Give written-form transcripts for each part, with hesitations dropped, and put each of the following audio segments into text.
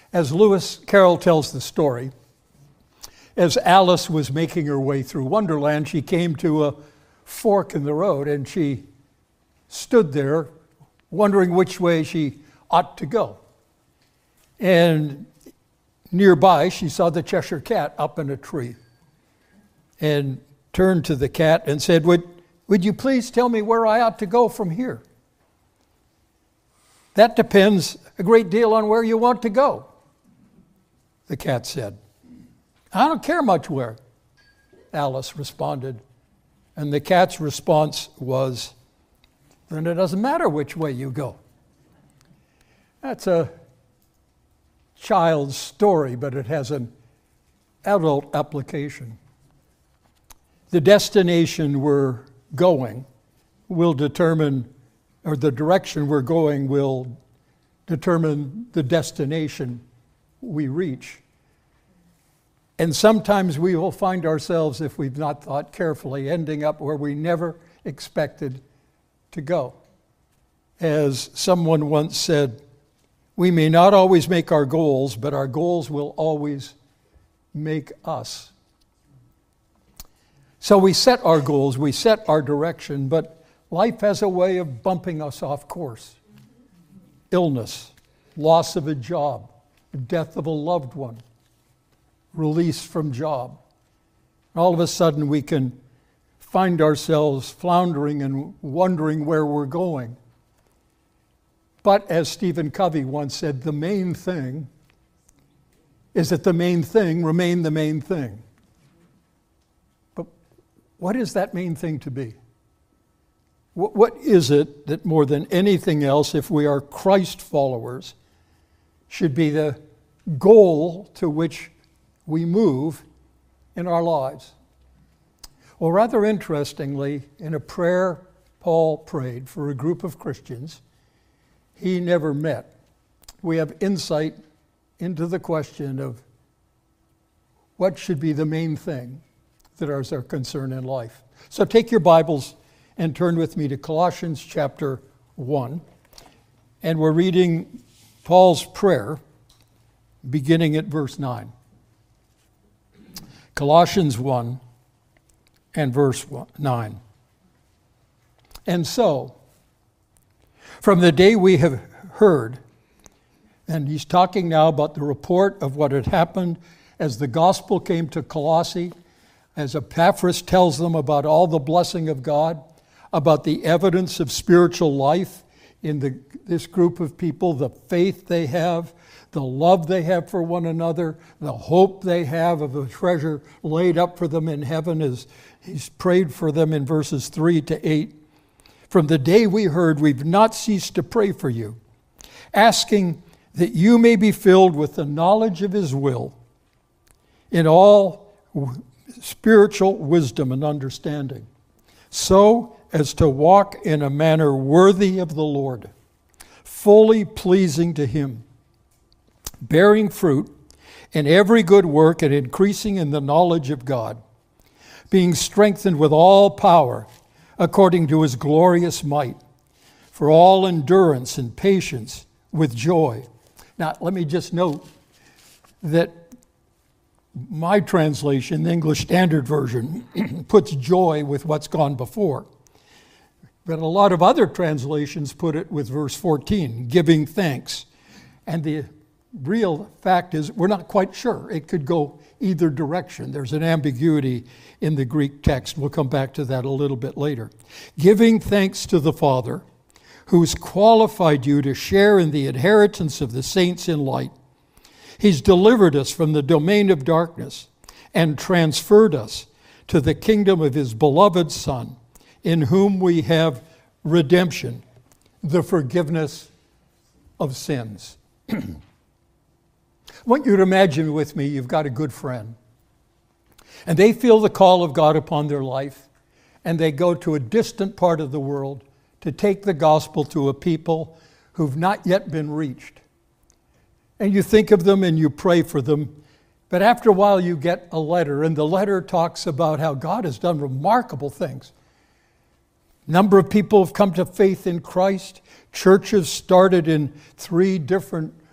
As Lewis Carroll tells the story, as Alice was making her way through Wonderland, she came to a fork in the road, and she stood there wondering which way she ought to go. And nearby, she saw the Cheshire Cat up in a tree and turned to the cat and said, Would you please tell me where I ought to go from here? That depends a great deal on where you want to go, the cat said. I don't care much where, Alice responded. And the cat's response was, then it doesn't matter which way you go. That's a child's story, but it has an adult application. The destination we're going will determine, or the direction we're going will determine the destination we reach. And sometimes we will find ourselves, if we've not thought carefully, ending up where we never expected to go. As someone once said, we may not always make our goals, but our goals will always make us. So we set our goals, we set our direction, but life has a way of bumping us off course. Illness, loss of a job, death of a loved one, release from job. All of a sudden we can find ourselves floundering and wondering where we're going. But as Stephen Covey once said, the main thing is that the main thing remain the main thing. But what is that main thing to be? What is it that more than anything else, if we are Christ followers, should be the goal to which we move in our lives? Well, rather interestingly, in a prayer Paul prayed for a group of Christians he never met, we have insight into the question of what should be the main thing that is our concern in life. So take your Bibles and turn with me to Colossians chapter 1. And we're reading Paul's prayer beginning at verse 9. Colossians 1 and verse 9. And so, from the day we have heard, and he's talking now about the report of what had happened as the gospel came to Colossae, as Epaphras tells them about all the blessing of God, about the evidence of spiritual life in this group of people, the faith they have, the love they have for one another, the hope they have of a treasure laid up for them in heaven, as he's prayed for them in verses 3 to 8. From the day we heard, we've not ceased to pray for you, asking that you may be filled with the knowledge of his will in all spiritual wisdom and understanding, so as to walk in a manner worthy of the Lord, fully pleasing to him, bearing fruit in every good work and increasing in the knowledge of God, being strengthened with all power according to his glorious might, for all endurance and patience with joy. Now, let me just note that my translation, the English Standard Version, puts joy with what's gone before. But a lot of other translations put it with verse 14, giving thanks. And the real fact is we're not quite sure. It could go either direction. There's an ambiguity in the Greek text. We'll come back to that a little bit later. Giving thanks to the Father, who's qualified you to share in the inheritance of the saints in light. He's delivered us from the domain of darkness and transferred us to the kingdom of his beloved Son, in whom we have redemption, the forgiveness of sins. I want you to imagine with me, you've got a good friend, and they feel the call of God upon their life, and they go to a distant part of the world to take the gospel to a people who've not yet been reached. And you think of them and you pray for them, but after a while you get a letter, and the letter talks about how God has done remarkable things. Number of people have come to faith in Christ. Churches started in 3 different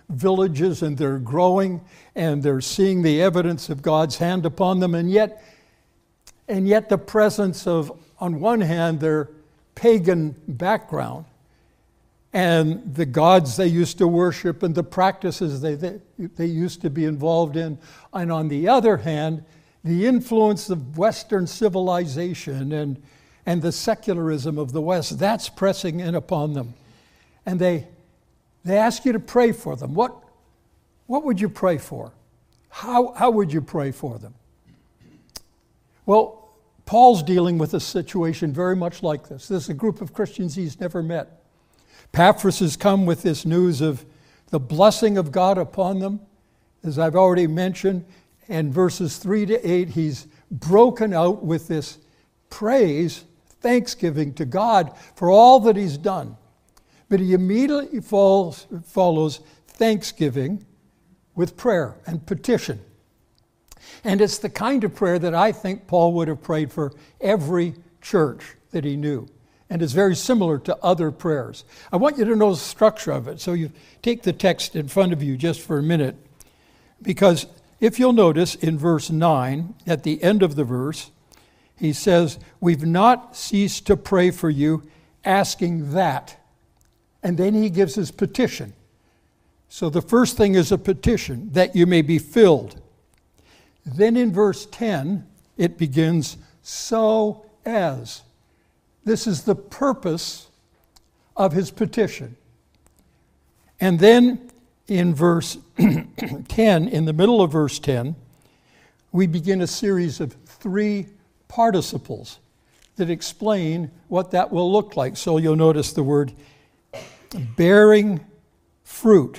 villages, and they're growing, and they're seeing the evidence of God's hand upon them, and yet the presence of, on one hand, their pagan background and the gods they used to worship and the practices they used to be involved in, and on the other hand, the influence of Western civilization and the secularism of the West, that's pressing in upon them. And they ask you to pray for them. What would you pray for? How would you pray for them? Well, Paul's dealing with a situation very much like this. This is a group of Christians he's never met. Epaphras has come with this news of the blessing of God upon them, as I've already mentioned. And verses 3 to 8, he's broken out with this praise, thanksgiving to God for all that he's done. But he immediately follows thanksgiving with prayer and petition. And it's the kind of prayer that I think Paul would have prayed for every church that he knew. And it's very similar to other prayers. I want you to know the structure of it. So you take the text in front of you just for a minute. Because if you'll notice in verse 9, at the end of the verse, he says, "We've not ceased to pray for you, asking that." And then he gives his petition. So the first thing is a petition, that you may be filled. Then in verse 10, it begins, "so as." This is the purpose of his petition. And then in verse 10, in the middle of verse 10, we begin a series of 3 participles that explain what that will look like. So you'll notice the word bearing fruit,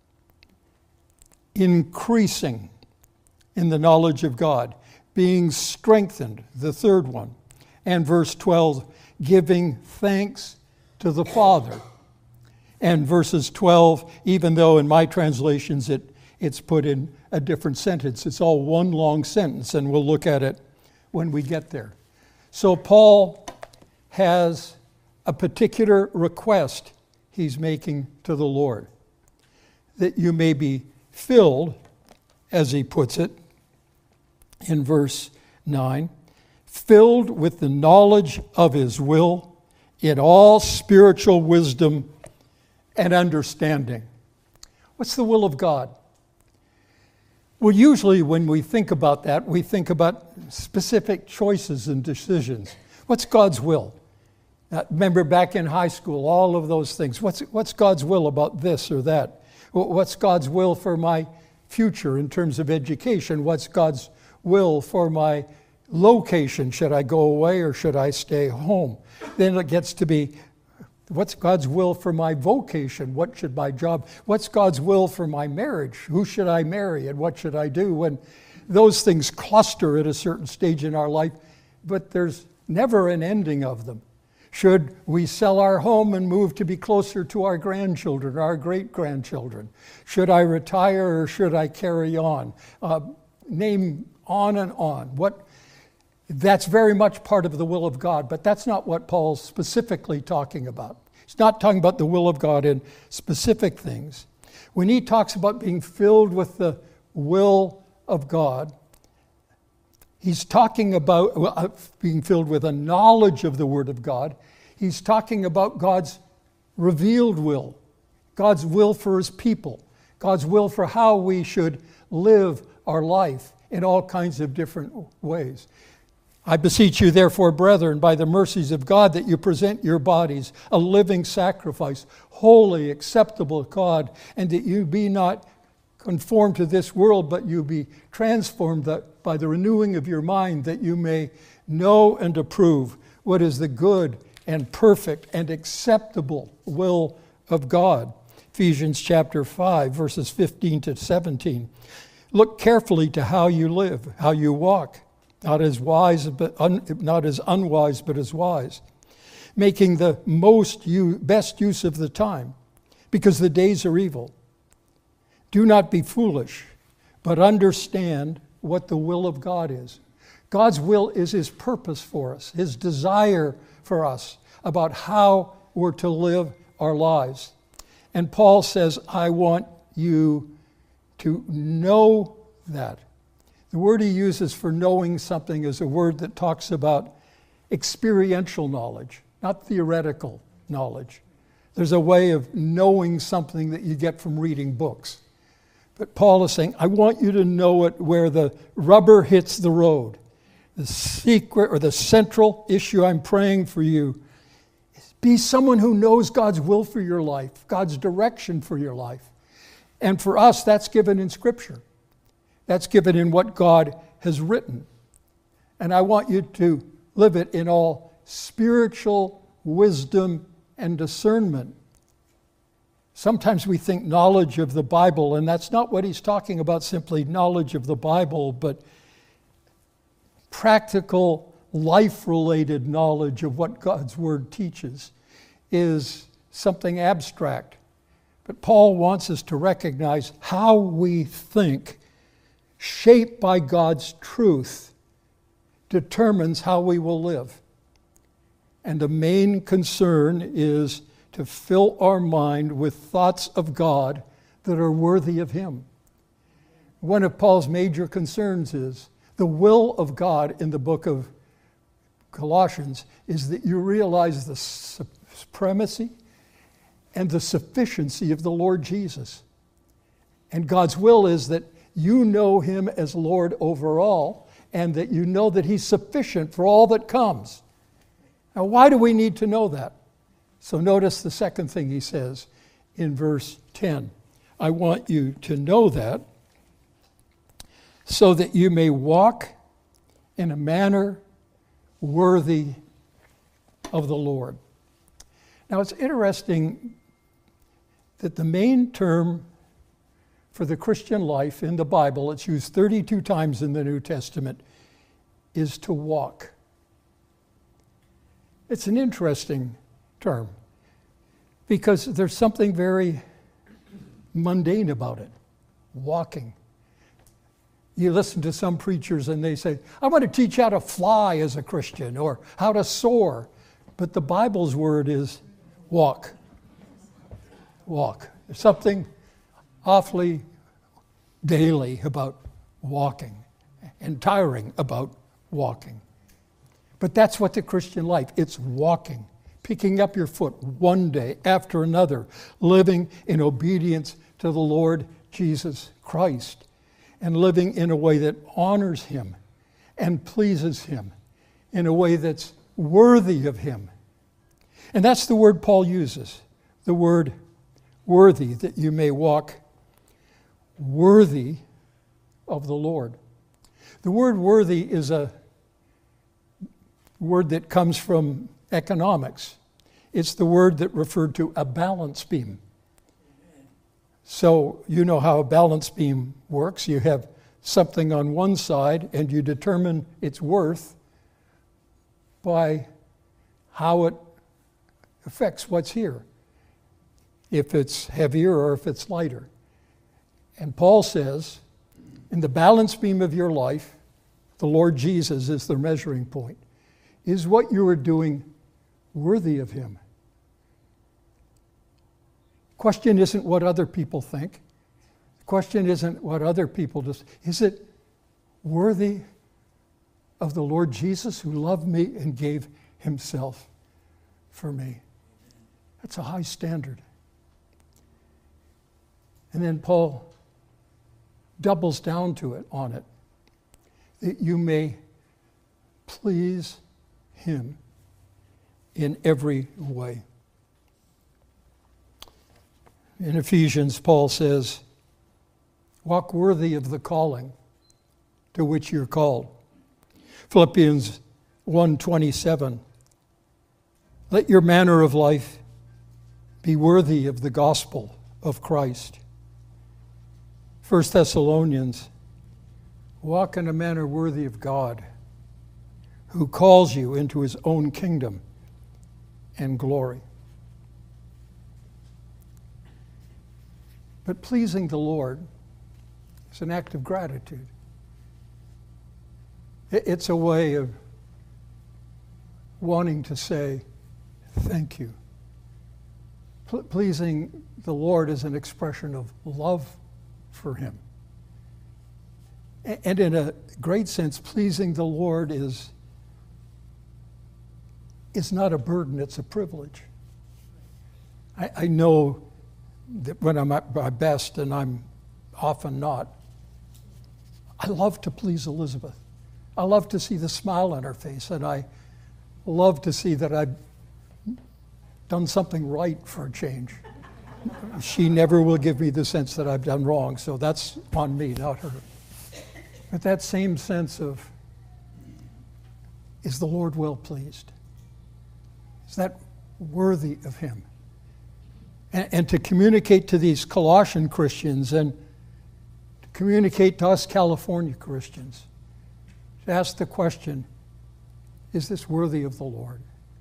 increasing in the knowledge of God, being strengthened, the third one. And verse 12, giving thanks to the Father. And verses 12, even though in my translations it's put in a different sentence, it's all one long sentence, and we'll look at it when we get there. So Paul has a particular request he's making to the Lord, that you may be filled, as he puts it in verse 9, filled with the knowledge of his will in all spiritual wisdom and understanding. What's the will of God? Well, usually when we think about that, we think about specific choices and decisions. What's God's will? Remember back in high school, all of those things. What's God's will about this or that? What's God's will for my future in terms of education? What's God's will for my location? Should I go away or should I stay home? Then it gets to be, what's God's will for my vocation? What should my job? What's God's will for my marriage? Who should I marry and what should I do? When those things cluster at a certain stage in our life, but there's never an ending of them. Should we sell our home and move to be closer to our grandchildren, our great-grandchildren? Should I retire or should I carry on? Name on and on. That's very much part of the will of God, but that's not what Paul's specifically talking about. He's not talking about the will of God in specific things. When he talks about being filled with the will of God, he's talking about being filled with a knowledge of the Word of God. He's talking about God's revealed will, God's will for his people, God's will for how we should live our life in all kinds of different ways. I beseech you, therefore, brethren, by the mercies of God, that you present your bodies a living sacrifice, holy, acceptable to God, and that you be not conformed to this world, but you be transformed by the renewing of your mind, that you may know and approve what is the good and perfect and acceptable will of God. Ephesians chapter 5, verses 15 to 17. Look carefully to how you live, how you walk, not as unwise, but as wise, making the best use of the time, because the days are evil. Do not be foolish, but understand what the will of God is. God's will is his purpose for us, his desire for us about how we're to live our lives. And Paul says, I want you to know that. The word he uses for knowing something is a word that talks about experiential knowledge, not theoretical knowledge. There's a way of knowing something that you get from reading books. But Paul is saying, I want you to know it where the rubber hits the road. The secret or the central issue I'm praying for you is be someone who knows God's will for your life, God's direction for your life. And for us, that's given in Scripture. That's given in what God has written. And I want you to live it in all spiritual wisdom and discernment. Sometimes we think knowledge of the Bible, and that's not what he's talking about, simply knowledge of the Bible, but practical, life-related knowledge of what God's Word teaches is something abstract. But Paul wants us to recognize how we think, shaped by God's truth, determines how we will live. And the main concern is to fill our mind with thoughts of God that are worthy of Him. One of Paul's major concerns is the will of God in the book of Colossians is that you realize the supremacy and the sufficiency of the Lord Jesus. And God's will is that you know Him as Lord over all, and that you know that He's sufficient for all that comes. Now, why do we need to know that? So notice the second thing he says in verse 10. I want you to know that so that you may walk in a manner worthy of the Lord. Now, it's interesting that the main term for the Christian life in the Bible, it's used 32 times in the New Testament, is to walk. It's an interesting term because there's something very mundane about it, walking. You listen to some preachers and they say, I want to teach how to fly as a Christian or how to soar. But the Bible's word is walk. Walk. There's something awfully daily about walking and tiring about walking. But that's what the Christian life, it's walking, picking up your foot one day after another, living in obedience to the Lord Jesus Christ, and living in a way that honors Him and pleases Him, in a way that's worthy of Him. And that's the word Paul uses, the word worthy, that you may walk worthy of the Lord. The word worthy is a word that comes from economics. It's the word that referred to a balance beam. So you know how a balance beam works. You have something on one side and you determine its worth by how it affects what's here, if it's heavier or if it's lighter. And Paul says, in the balance beam of your life, the Lord Jesus is the measuring point. Is what you are doing worthy of Him? Question isn't what other people think. The question isn't what other people do. Is it worthy of the Lord Jesus who loved me and gave Himself for me? That's a high standard. And then Paul doubles down on it, that you may please Him in every way. In Ephesians, Paul says, walk worthy of the calling to which you're called. Philippians 1:27, let your manner of life be worthy of the gospel of Christ. 1 Thessalonians, walk in a manner worthy of God, who calls you into His own kingdom and glory. But pleasing the Lord is an act of gratitude. It's a way of wanting to say, thank you. Pleasing the Lord is an expression of love for him. And in a great sense, pleasing the Lord is not a burden, it's a privilege. I know that when I'm at my best, and I'm often not, I love to please Elizabeth. I love to see the smile on her face, and I love to see that I've done something right for a change. She never will give me the sense that I've done wrong, so that's on me, not her. But that same sense of, is the Lord well pleased? Is that worthy of him? And to communicate to these Colossian Christians and to communicate to us California Christians, to ask the question, is this worthy of the Lord?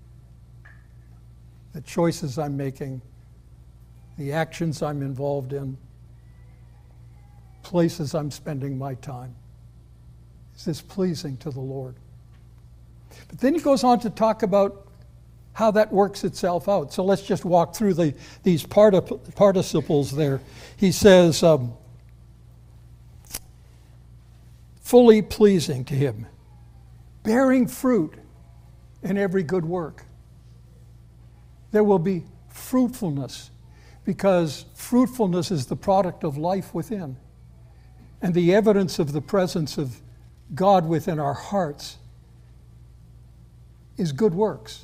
The choices I'm making, the actions I'm involved in, places I'm spending my time. Is this pleasing to the Lord? But then he goes on to talk about how that works itself out. So let's just walk through these participles there. He says, fully pleasing to him, bearing fruit in every good work. There will be fruitfulness, because fruitfulness is the product of life within. And the evidence of the presence of God within our hearts is good works.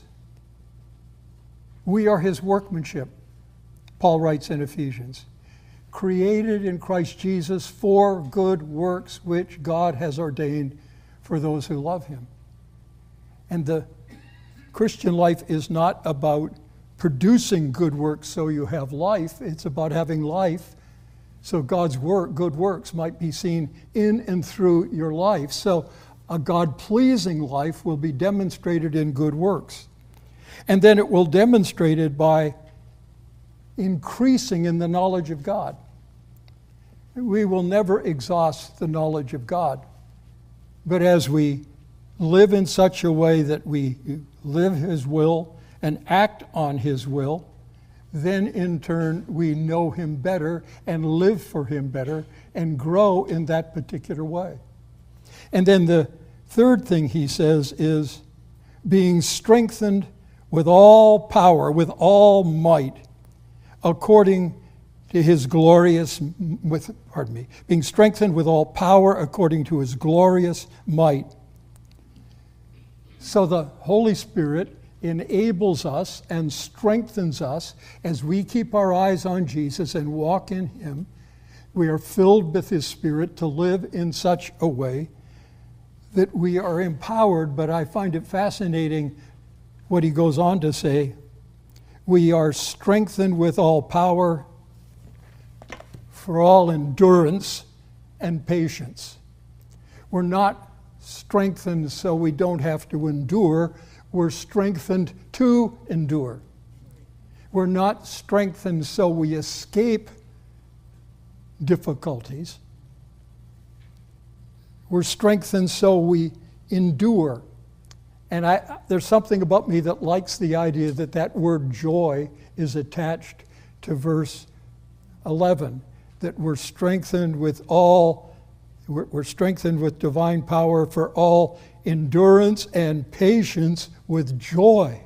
We are his workmanship, Paul writes in Ephesians, created in Christ Jesus for good works which God has ordained for those who love him. And the Christian life is not about producing good works so you have life. It's about having life so God's good works might be seen in and through your life. So a God-pleasing life will be demonstrated in good works. And then it will demonstrate it by increasing in the knowledge of God. We will never exhaust the knowledge of God. But as we live in such a way that we live his will and act on his will, then in turn we know him better and live for him better and grow in that particular way. And then the third thing he says is being strengthened with all power, with all might, according to his glorious, being strengthened with all power according to his glorious might. So the Holy Spirit enables us and strengthens us as we keep our eyes on Jesus and walk in him. We are filled with his Spirit to live in such a way that we are empowered, but I find it fascinating what he goes on to say. We are strengthened with all power for all endurance and patience. We're not strengthened so we don't have to endure. We're strengthened to endure. We're not strengthened so we escape difficulties. We're strengthened so we endure. And there's something about me that likes the idea that that word joy is attached to verse 11, that we're strengthened with divine power for all endurance and patience with joy.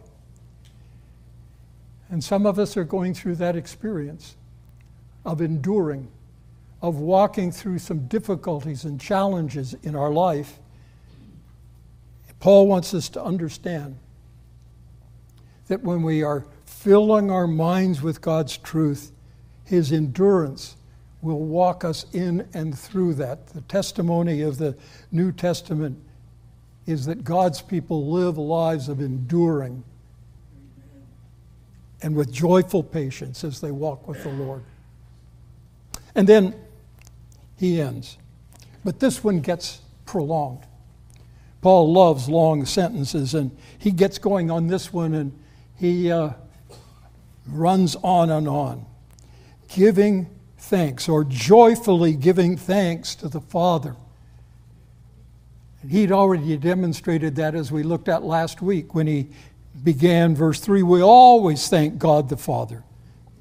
And some of us are going through that experience of enduring, of walking through some difficulties and challenges in our life. Paul wants us to understand that when we are filling our minds with God's truth, his endurance will walk us in and through that. The testimony of the New Testament is that God's people live lives of enduring and with joyful patience as they walk with the Lord. And then he ends. But this one gets prolonged. Paul loves long sentences, and he gets going on this one, and he runs on. Giving thanks, or joyfully giving thanks to the Father. And he'd already demonstrated that as we looked at last week when he began verse 3. We always thank God the Father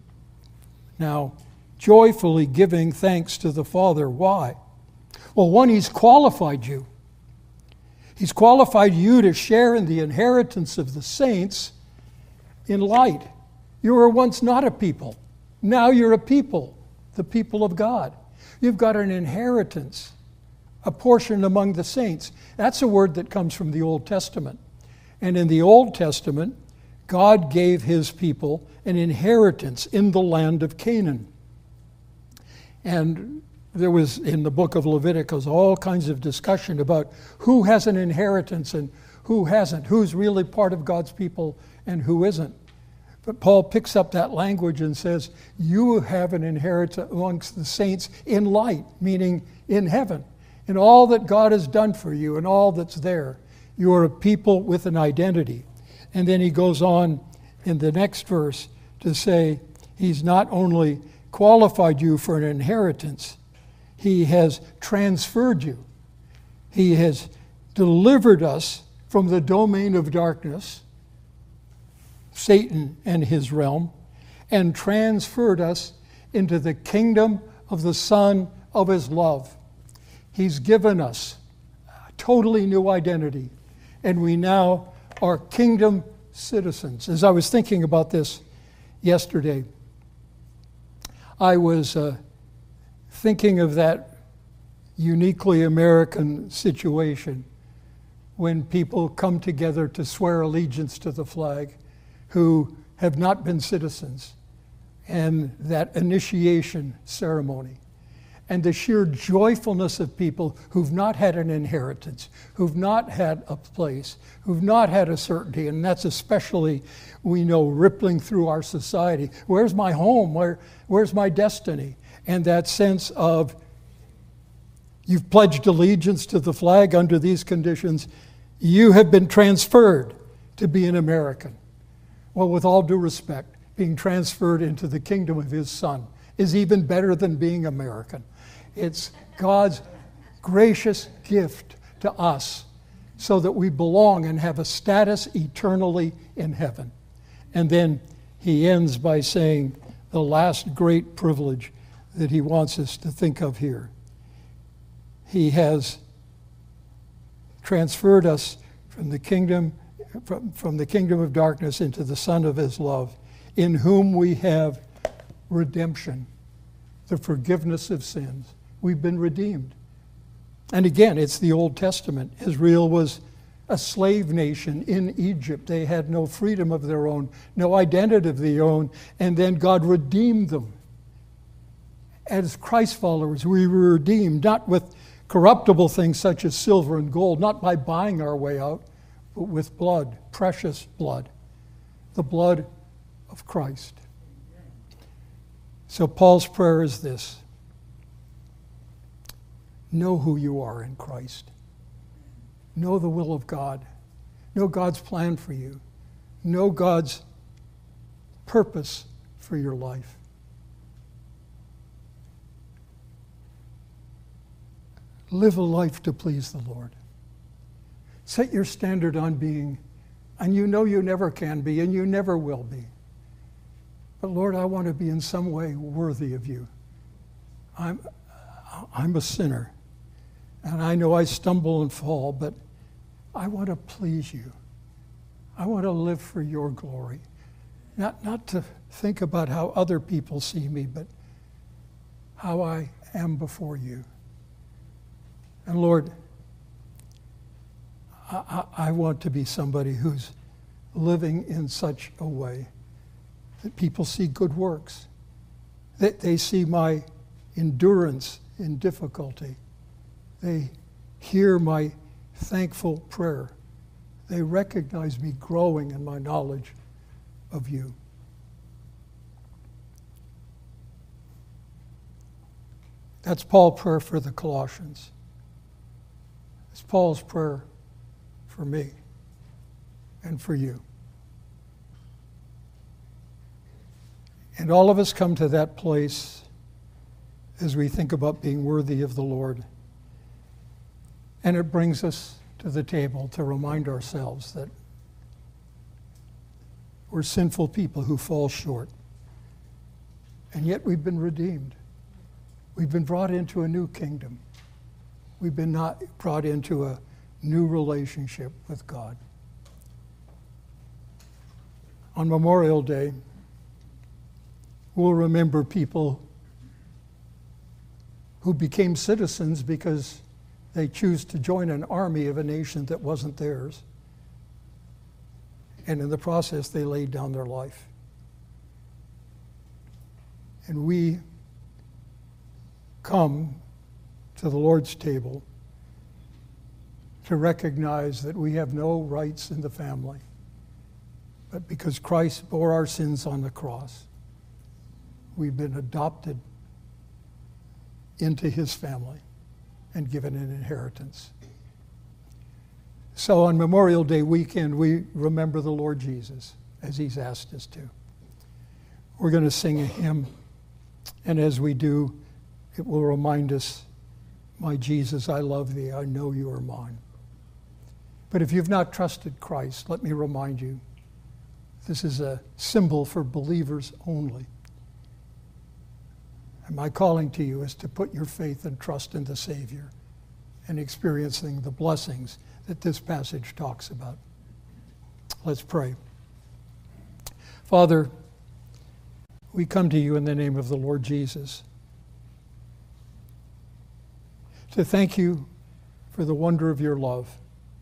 now joyfully giving thanks to the Father. Why? Well, one, He's qualified you. He's qualified you to share in the inheritance of the saints in light. You were once not a people. Now you're a people, the people of God. You've got an inheritance, a portion among the saints. That's a word that comes from the Old Testament. And in the Old Testament, God gave His people an inheritance in the land of Canaan. And there was, in the book of Leviticus, all kinds of discussion about who has an inheritance and who hasn't, who's really part of God's people and who isn't. But Paul picks up that language and says, you have an inheritance amongst the saints in light, meaning in heaven, in all that God has done for you and all that's there. You are a people with an identity. And then he goes on in the next verse to say, He's not only qualified you for an inheritance, He has transferred you. He has delivered us from the domain of darkness, Satan and his realm, and transferred us into the kingdom of the Son of His love. He's given us a totally new identity, and we now are kingdom citizens. As I was thinking about this yesterday, I was thinking of that uniquely American situation when people come together to swear allegiance to the flag who have not been citizens, and that initiation ceremony, and the sheer joyfulness of people who've not had an inheritance, who've not had a place, who've not had a certainty, and that's especially, we know, rippling through our society. Where's my home? Where's my destiny? And that sense of, you've pledged allegiance to the flag under these conditions, you have been transferred to be an American. Well, with all due respect, being transferred into the kingdom of His Son is even better than being American. It's God's gracious gift to us so that we belong and have a status eternally in heaven. And then he ends by saying the last great privilege that he wants us to think of here. He has transferred us from the kingdom of darkness into the Son of His love, in whom we have redemption, the forgiveness of sins. We've been redeemed. And again, it's the Old Testament. Israel was a slave nation in Egypt. They had no freedom of their own, no identity of their own, and then God redeemed them. As Christ followers, we were redeemed, not with corruptible things such as silver and gold, not by buying our way out, but with blood, precious blood, the blood of Christ. So Paul's prayer is this: know who you are in Christ. Know the will of God. Know God's plan for you. Know God's purpose for your life. Live a life to please the Lord. Set your standard on being, and you know you never can be, and you never will be. But Lord, I want to be in some way worthy of you. I'm a sinner, and I know I stumble and fall, but I want to please you. I want to live for your glory. Not to think about how other people see me, but how I am before you. And Lord, I want to be somebody who's living in such a way that people see good works, that they see my endurance in difficulty. They hear my thankful prayer. They recognize me growing in my knowledge of you. That's Paul's prayer for the Colossians. It's Paul's prayer for me and for you. And all of us come to that place as we think about being worthy of the Lord. And it brings us to the table to remind ourselves that we're sinful people who fall short. And yet we've been redeemed. We've been brought into a new kingdom. We've been not brought into a new relationship with God. On Memorial Day, we'll remember people who became citizens because they choose to join an army of a nation that wasn't theirs. And in the process, they laid down their life. And we come to the Lord's table to recognize that we have no rights in the family. But because Christ bore our sins on the cross, we've been adopted into his family and given an inheritance. So on Memorial Day weekend, we remember the Lord Jesus as he's asked us to. We're going to sing a hymn, and as we do, it will remind us, my Jesus, I love thee, I know you are mine. But if you've not trusted Christ, let me remind you, this is a symbol for believers only. And my calling to you is to put your faith and trust in the Savior and experiencing the blessings that this passage talks about. Let's pray. Father, we come to you in the name of the Lord Jesus to thank you for the wonder of your love.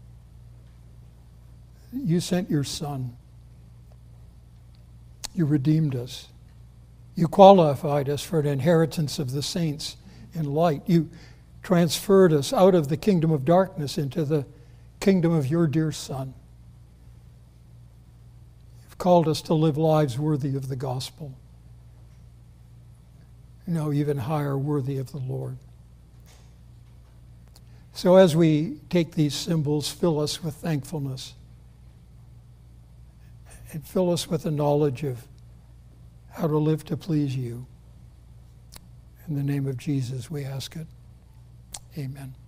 You sent your Son. You redeemed us. You qualified us for an inheritance of the saints in light. You transferred us out of the kingdom of darkness into the kingdom of your dear Son. You've called us to live lives worthy of the gospel. No, even higher, worthy of the Lord. So as we take these symbols, fill us with thankfulness and fill us with the knowledge of how to live to please you. In the name of Jesus, we ask it. Amen.